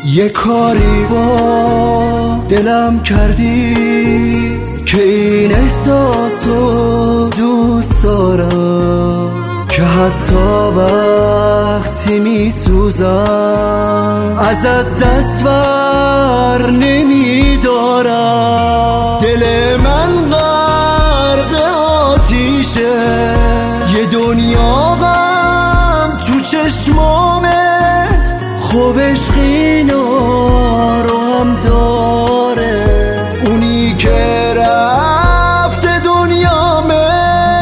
یه کاری با دلم کردی که این احساسو دوست دارم، که حتی وقتی میسوزم ازت دست ور نمیدارم. دل من غرق آتیشه، یه دنیا غم تو چشمامه، خوب عشقینا رو هم داره، اونی که رفته دنیامه.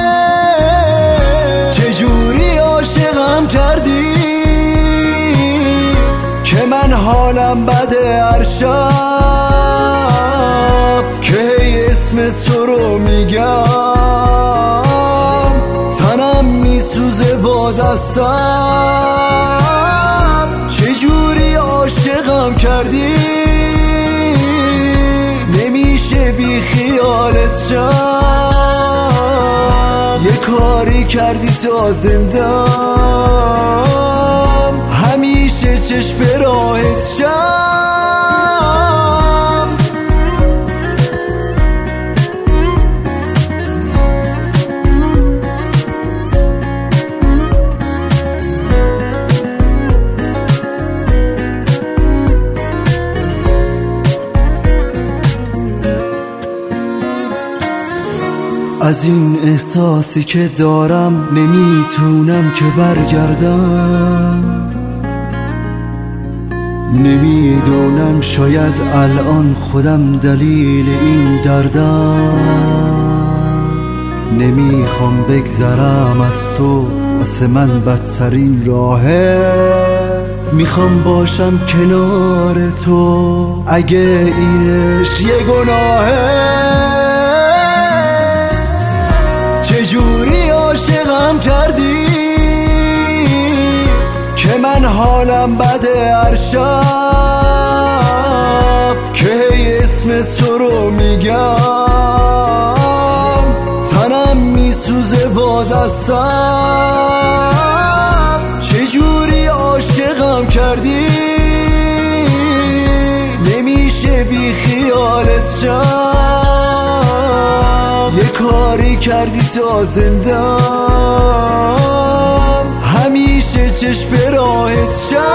چجوری عاشقم کردی که من حالم بده هر شب، که هی اسم تو رو میگم تنم میسوزه باز هستم. چجوری عاشقم کردی نمیشه بی خیالت شم. یه کاری کردی تا زندم همیشه چشم راهت شم. از این احساسی که دارم نمیتونم که برگردم، نمیدونم شاید الان خودم دلیل این دردم. نمیخوام بگذرم از تو، واسه من بدترین راهه. میخوام باشم کنار تو اگه اینش یه گناهه. چجوری عاشقم کردی که من حالم بده هر شب، که هی اسم تو رو میگم تنم میسوزه باز هستم. چجوری عاشقم کردی نمیشه بی خیالت شم. یه کاری کردی تا زندم همیشه چشم راهت شم.